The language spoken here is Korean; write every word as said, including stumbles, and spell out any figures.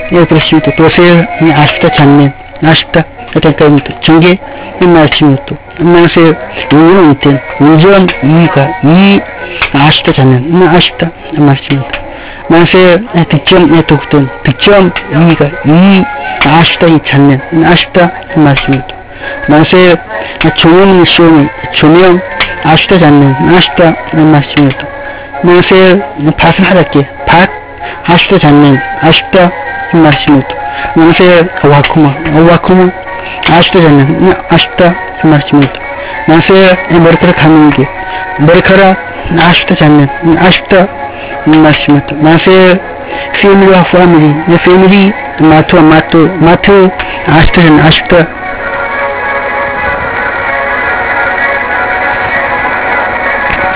è cresciuto, forse aspetta c'è aspetta attentamente 중계 말씀도 안녕하세요. 이런 우전 이가 이 아쉽다 않는 아쉽다 말씀입니다. 안녕하세요. 득점 독점 득점 이가 이 아쉽다 이 않는 아쉽다 말씀입니다. 안녕하세요. 조명 시험이 조명 아쉽다 않는 아쉽다 말씀입니다. 안녕하세요. 밭을 하랄게 밭 아쉽다 않는 아쉽다 말씀입니다. 안녕하세요. 와쿠마 와쿠마 아쉽다 않는 아쉽다 말씀입니다. 안녕하세요. 머리카락 감는 게 머리카락 아쉽다 않는 아쉽다 말씀입니다. 안녕하세요. 패밀리와 패밀리 패밀리 마트 마트 마트 아쉽다 않는 아쉽다